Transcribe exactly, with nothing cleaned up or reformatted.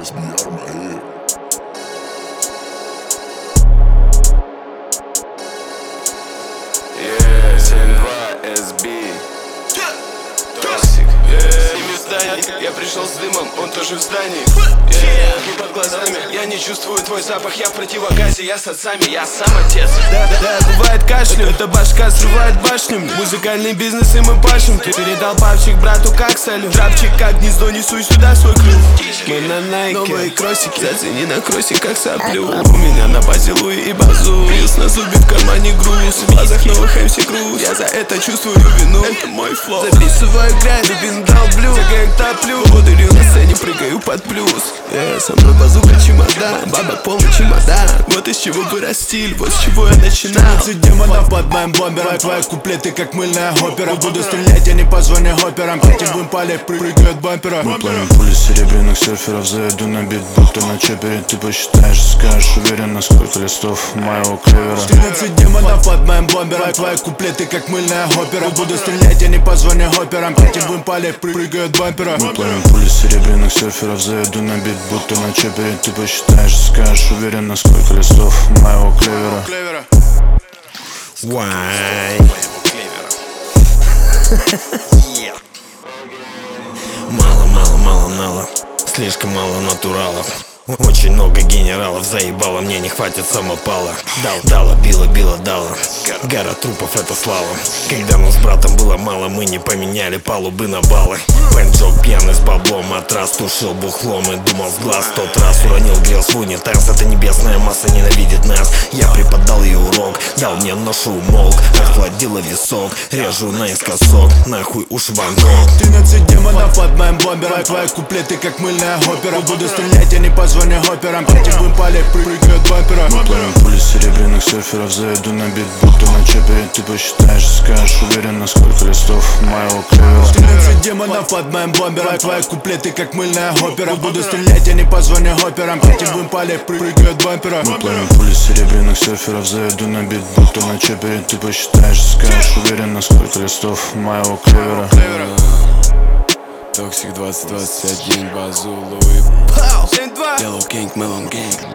эс би ар my head. Yeah, семь два эс би. Токсик. Я пришел с дымом, он тоже в здании. Yeah, и под глазами я не чувствую твой запах, я в противогазе, я с отцами, я сам отец. Да, да, да, бывает кашлю, эта башка срывает башню. Музыкальный бизнес и мы пашем. Ты передал папчик брату как салют. Трапчик как гнездо, несуй сюда свой клюв. Мы на найке, новые кроссики, зацени на кроссе как соплю. У меня на базе Луи и базу. Плюс на зубе в кармане груз. В глазах новых эм си Круз. Я за это чувствую вину, это мой флоу. Записываю грязь, бин долблю. За gang топлю, водырю на сцене, прыгаю под плюс. Я со мной базука чемодан, баба полный чемодан. Вот из чего вырос стиль, вот с чего я начинал. тринадцать демонов под моим бомбером. Твои куплеты как мыльная опера. Буду стрелять, я не позвоню операм. Пятим палец, прыгают бампера. Мы плавим пули серебряных серферов. Заеду на бит, будто на чепере. Ты посчитаешь, скажешь уверенно, сколько листов моего клевера. тринадцать демонов под моим бомбером. Твои куплеты как мыльная опера. Буду стрелять, я не позвоню операм. Пятим палец, прыгают бампера. Мы плавим пули серебряных серферов. Заеду на бит, будто на чепере. Ты посчитаешь, скажешь уверенно, сколько листов моего клевера. Why? Мало, мало, мало нала, слишком мало натуралов. Очень много генералов заебало, мне не хватит самопала. Дал, дала, била, била, дала. Гора трупов, это слава. Когда нам с братом было мало, мы не поменяли палубы на баллы. Пенджок пьяный с баблом, матрас тушил бухлом и думал с глаз. Тот раз уронил, грел в унитаз. Эта небесная масса ненавидит нас. Я преподал ей урок, дал мне ношу, умолк. Охладила висок, режу наискосок. Нахуй уж Ван Гог. тринадцать демонов под моим бомбером. Твои куплеты как мыльная опера. Буду стрелять, я не позвоню операм. Пятим палец, прыгают бампера. Мы плавим пули серебряных серферов. Заеду на бит, будто на чепере. Ты посчитаешь, скажешь уверенно, сколько листов моего клевера. тринадцать демонов под моим бомбером. Твои куплеты как мыльная опера. Буду стрелять, я не позвоню операм. Пятим палец, прыгают бампера. Мы плавим пули серебряных серферов. Заеду на бит, будто на чепере. Ты посчитаешь, скажешь уверенно, сколько листов моего клевера. Токсик двадцать двадцать один, базу Луи. Yellow King, Melon Gang.